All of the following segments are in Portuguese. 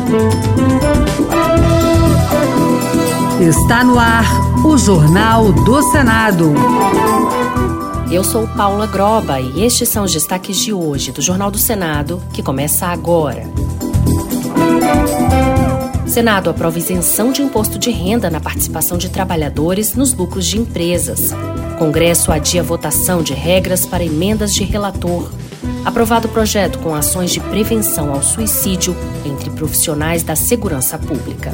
Está no ar o Jornal do Senado. Eu sou Paula Groba e estes são os destaques de hoje do Jornal do Senado, que começa agora. Senado aprova isenção de imposto de renda na participação de trabalhadores nos lucros de empresas. Congresso adia votação de regras para emendas de relator. Aprovado projeto com ações de prevenção ao suicídio entre profissionais da segurança pública.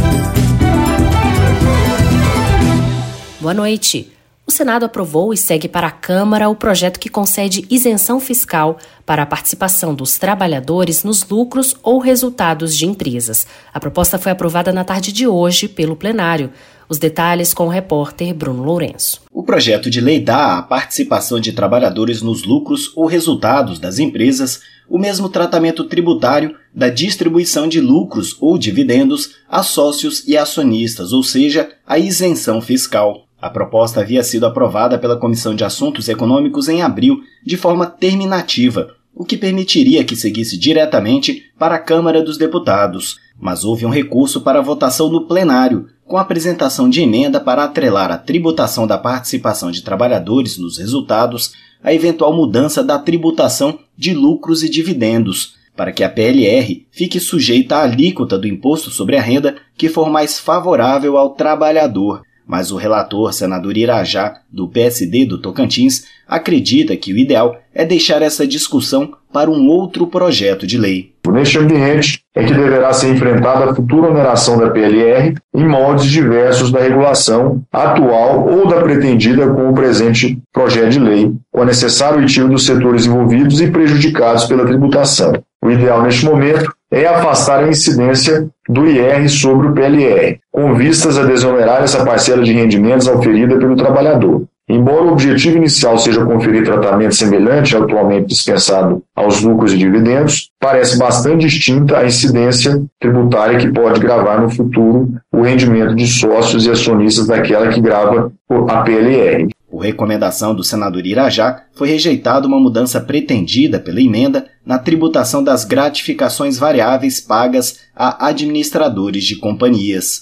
Boa noite. O Senado aprovou e segue para a Câmara o projeto que concede isenção fiscal para a participação dos trabalhadores nos lucros ou resultados de empresas. A proposta foi aprovada na tarde de hoje pelo plenário. Os detalhes com o repórter Bruno Lourenço. O projeto de lei dá à participação de trabalhadores nos lucros ou resultados das empresas o mesmo tratamento tributário da distribuição de lucros ou dividendos a sócios e acionistas, ou seja, a isenção fiscal. A proposta havia sido aprovada pela Comissão de Assuntos Econômicos em abril, de forma terminativa, o que permitiria que seguisse diretamente para a Câmara dos Deputados. Mas houve um recurso para votação no plenário, com a apresentação de emenda para atrelar a tributação da participação de trabalhadores nos resultados à eventual mudança da tributação de lucros e dividendos, para que a PLR fique sujeita à alíquota do imposto sobre a renda que for mais favorável ao trabalhador. Mas o relator, senador Irajá, do PSD do Tocantins, acredita que o ideal é deixar essa discussão para um outro projeto de lei. Neste ambiente é que deverá ser enfrentada a futura oneração da PLR em moldes diversos da regulação atual ou da pretendida com o presente projeto de lei, com a necessária oitiva dos setores envolvidos e prejudicados pela tributação. O ideal neste momento é afastar a incidência do IR sobre o PLR, com vistas a desonerar essa parcela de rendimentos auferida pelo trabalhador. Embora o objetivo inicial seja conferir tratamento semelhante ao atualmente dispensado aos lucros e dividendos, parece bastante distinta a incidência tributária que pode gravar no futuro o rendimento de sócios e acionistas daquela que grava a PLR. Por recomendação do senador Irajá, foi rejeitada uma mudança pretendida pela emenda na tributação das gratificações variáveis pagas a administradores de companhias.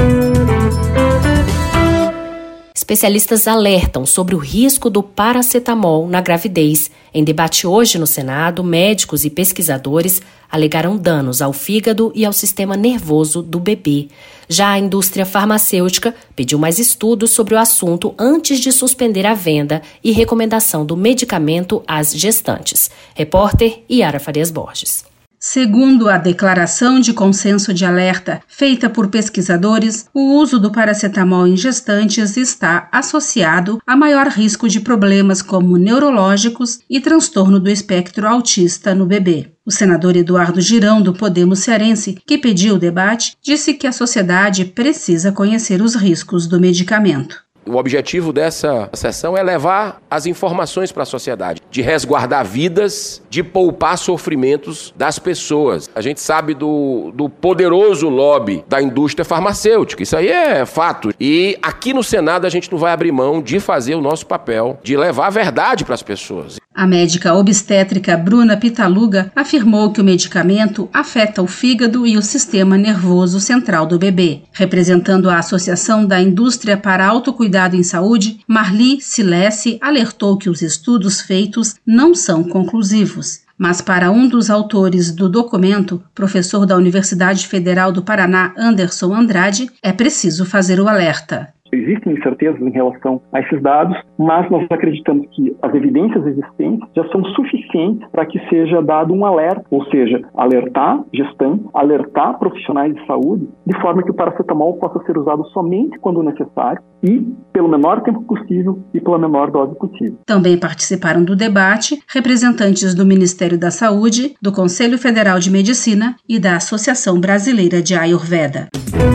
Especialistas alertam sobre o risco do paracetamol na gravidez. Em debate hoje no Senado, médicos e pesquisadores alegaram danos ao fígado e ao sistema nervoso do bebê. Já a indústria farmacêutica pediu mais estudos sobre o assunto antes de suspender a venda e recomendação do medicamento às gestantes. Repórter Yara Farias Borges. Segundo a declaração de consenso de alerta feita por pesquisadores, o uso do paracetamol em gestantes está associado a maior risco de problemas como neurológicos e transtorno do espectro autista no bebê. O senador Eduardo Girão, do Podemos Cearense, que pediu o debate, disse que a sociedade precisa conhecer os riscos do medicamento. O objetivo dessa sessão é levar as informações para a sociedade, de resguardar vidas, de poupar sofrimentos das pessoas. A gente sabe do poderoso lobby da indústria farmacêutica, isso aí é fato. E aqui no Senado a gente não vai abrir mão de fazer o nosso papel, de levar a verdade para as pessoas. A médica obstétrica Bruna Pitaluga afirmou que o medicamento afeta o fígado e o sistema nervoso central do bebê. Representando a Associação da Indústria para Autocuidado em Saúde, Marli Silesse alertou que os estudos feitos não são conclusivos. Mas para um dos autores do documento, professor da Universidade Federal do Paraná, Anderson Andrade, é preciso fazer o alerta. Existem incertezas em relação a esses dados, mas nós acreditamos que as evidências existentes já são suficientes para que seja dado um alerta, ou seja, alertar gestantes, alertar profissionais de saúde, de forma que o paracetamol possa ser usado somente quando necessário e pelo menor tempo possível e pela menor dose possível. Também participaram do debate representantes do Ministério da Saúde, do Conselho Federal de Medicina e da Associação Brasileira de Ayurveda.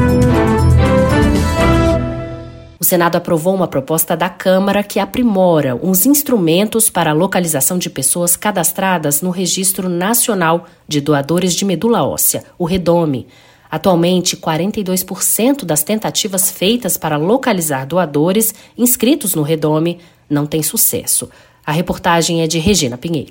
O Senado aprovou uma proposta da Câmara que aprimora os instrumentos para a localização de pessoas cadastradas no Registro Nacional de Doadores de Medula Óssea, o REDOME. Atualmente, 42% das tentativas feitas para localizar doadores inscritos no REDOME não têm sucesso. A reportagem é de Regina Pinheiro.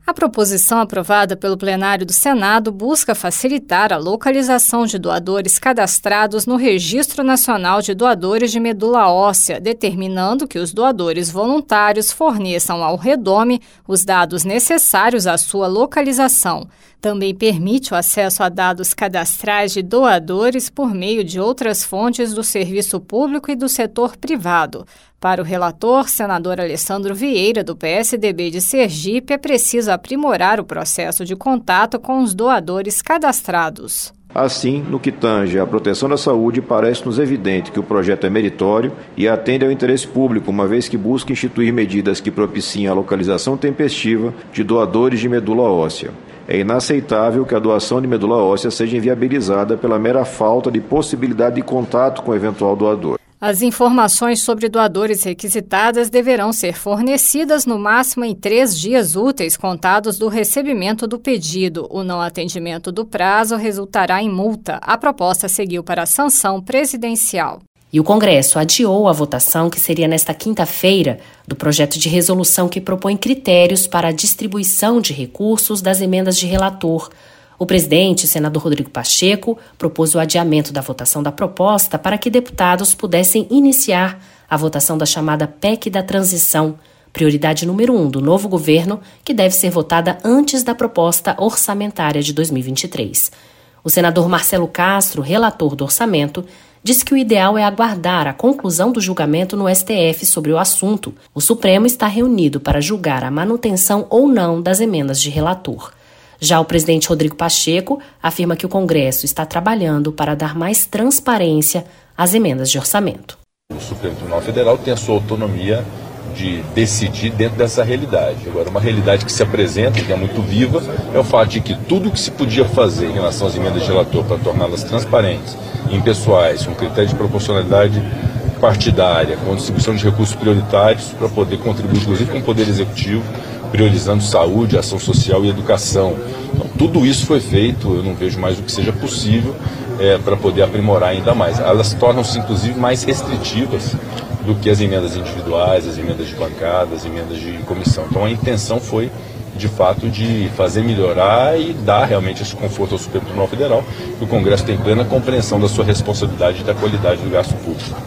A proposição aprovada pelo plenário do Senado busca facilitar a localização de doadores cadastrados no Registro Nacional de Doadores de Medula Óssea, determinando que os doadores voluntários forneçam ao Redome os dados necessários à sua localização. Também permite o acesso a dados cadastrais de doadores por meio de outras fontes do serviço público e do setor privado. Para o relator, senador Alessandro Vieira, do PSDB de Sergipe, é preciso aprimorar o processo de contato com os doadores cadastrados. Assim, no que tange à proteção da saúde, parece-nos evidente que o projeto é meritório e atende ao interesse público, uma vez que busca instituir medidas que propiciem a localização tempestiva de doadores de medula óssea. É inaceitável que a doação de medula óssea seja inviabilizada pela mera falta de possibilidade de contato com o eventual doador. As informações sobre doadores requisitadas deverão ser fornecidas no máximo em 3 dias úteis contados do recebimento do pedido. O não atendimento do prazo resultará em multa. A proposta seguiu para a sanção presidencial. E o Congresso adiou a votação, que seria nesta quinta-feira, do projeto de resolução que propõe critérios para a distribuição de recursos das emendas de relator. O presidente, senador Rodrigo Pacheco, propôs o adiamento da votação da proposta para que deputados pudessem iniciar a votação da chamada PEC da Transição, prioridade número 1 do novo governo, que deve ser votada antes da proposta orçamentária de 2023. O senador Marcelo Castro, relator do orçamento, disse que o ideal é aguardar a conclusão do julgamento no STF sobre o assunto. O Supremo está reunido para julgar a manutenção ou não das emendas de relator. Já o presidente Rodrigo Pacheco afirma que o Congresso está trabalhando para dar mais transparência às emendas de orçamento. O Supremo Tribunal Federal tem a sua autonomia de decidir dentro dessa realidade. Agora, uma realidade que se apresenta, que é muito viva, é o fato de que tudo que se podia fazer em relação às emendas de relator para torná-las transparentes, impessoais, com critério de proporcionalidade partidária, com distribuição de recursos prioritários para poder contribuir, inclusive, com o Poder Executivo, priorizando saúde, ação social e educação. Então, tudo isso foi feito, eu não vejo mais o que seja possível para poder aprimorar ainda mais. Elas tornam-se, inclusive, mais restritivas do que as emendas individuais, as emendas de bancada, as emendas de comissão. Então, a intenção foi, de fato, de fazer melhorar e dar realmente esse conforto ao Supremo Tribunal Federal, que o Congresso tem plena compreensão da sua responsabilidade e da qualidade do gasto público.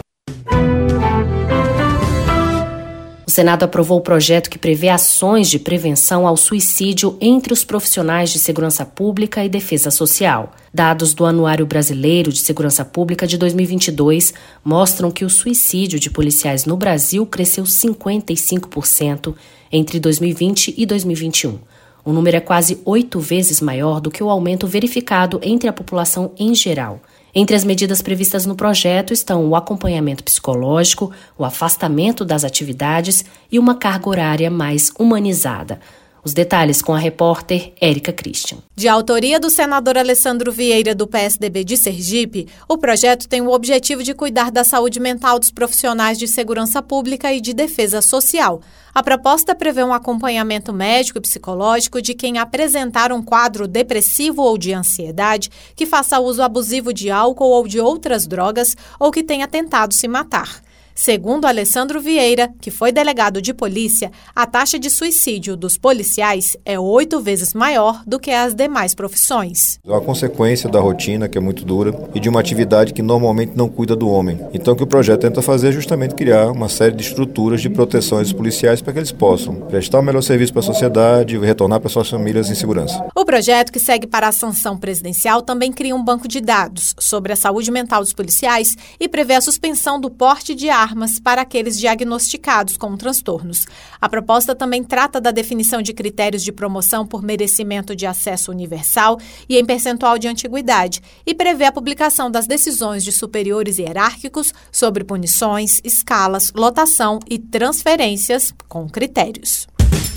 O Senado aprovou o projeto que prevê ações de prevenção ao suicídio entre os profissionais de segurança pública e defesa social. Dados do Anuário Brasileiro de Segurança Pública de 2022 mostram que o suicídio de policiais no Brasil cresceu 55% entre 2020 e 2021. O número é quase 8 vezes maior do que o aumento verificado entre a população em geral. Entre as medidas previstas no projeto estão o acompanhamento psicológico, o afastamento das atividades e uma carga horária mais humanizada. Os detalhes com a repórter Érica Christian. De autoria do senador Alessandro Vieira, do PSDB de Sergipe, o projeto tem o objetivo de cuidar da saúde mental dos profissionais de segurança pública e de defesa social. A proposta prevê um acompanhamento médico e psicológico de quem apresentar um quadro depressivo ou de ansiedade, que faça uso abusivo de álcool ou de outras drogas ou que tenha tentado se matar. Segundo Alessandro Vieira, que foi delegado de polícia, a taxa de suicídio dos policiais é 8 vezes maior do que as demais profissões. É uma consequência da rotina, que é muito dura, e de uma atividade que normalmente não cuida do homem. Então o que o projeto tenta fazer é justamente criar uma série de estruturas de proteção dos policiais para que eles possam prestar o melhor serviço para a sociedade e retornar para suas famílias em segurança. O projeto, que segue para a sanção presidencial, também cria um banco de dados sobre a saúde mental dos policiais e prevê a suspensão do porte de armas para aqueles diagnosticados com transtornos. A proposta também trata da definição de critérios de promoção por merecimento de acesso universal e em percentual de antiguidade e prevê a publicação das decisões de superiores hierárquicos sobre punições, escalas, lotação e transferências com critérios.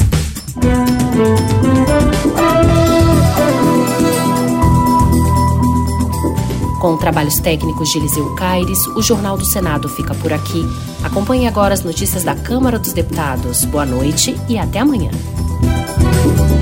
Com trabalhos técnicos de Eliseu Caires, o Jornal do Senado fica por aqui. Acompanhe agora as notícias da Câmara dos Deputados. Boa noite e até amanhã.